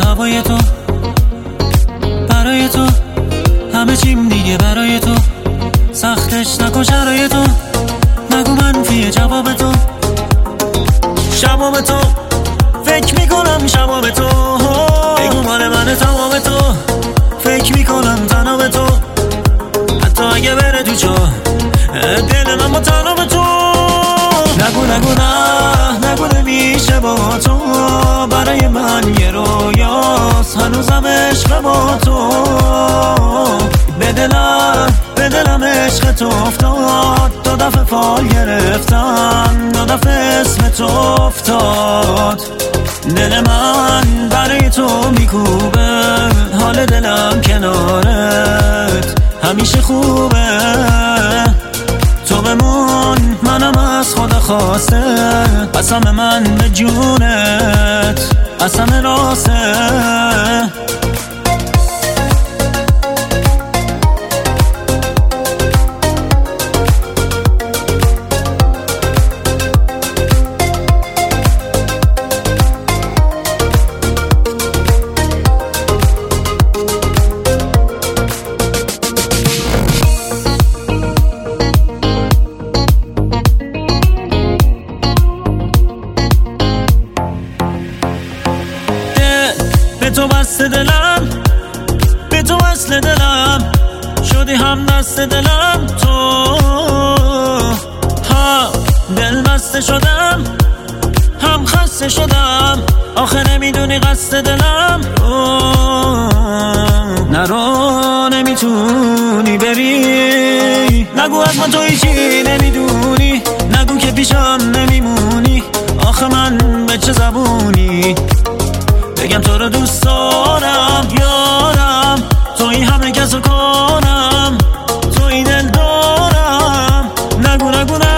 هوای تو، برای تو همه چیم دیگه برای تو، سختش نکن شرای تو، نگو منفیه جواب تو، شباب تو فکر میکنم شباب تو، بگو مال من تمام تو، فکر میکنم تنها به تو، حتی اگه بره تو چاه دل من با تنها به تو، نگو نگو نمیشه با تو، برای من یه رویاست هنوزم عشق با تو، به دلم عشق تو افتاد، 2 دفعه فال گرفتم، 2 دفعه اسم تو افتاد، دل من برای تو میکوبه، حال دلم کنارت همیشه خوبه، تو بمون منم از خدا خواسته، قسم من به جونت قسم راسته. به تو بسته دلم، به تو وصل دلم، شدی هم دست دلم تو، ها دل بسته شدم هم خسته شدم، آخه نمیدونی قصد دلم نرو نمیتونی بری، نگو از من تو هیچی نمیدونی، نگو که پیشم نمیمونی، آخه من به چه زبونی بگم تو رو دوست دارم یارم، توی همه کسو کنم، توی دل دارم، نگو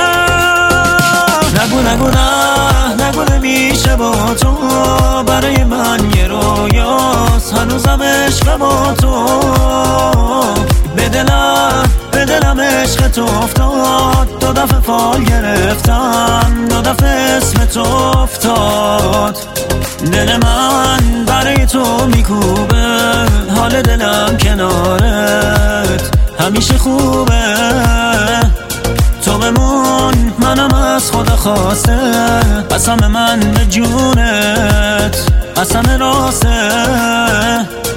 نمیشه با تو، برای من یه رویاست هنوزم عشق با تو، به دلم عشق تو افتاد، 2 دفعه فال گرفتم، 2 دفعه اسم تو افتاد، دل من برای تو میکوبه، حال دلم کنارت همیشه خوبه، تو بمون منم از خدا خواسته، قسم من به جونت قسم راسته.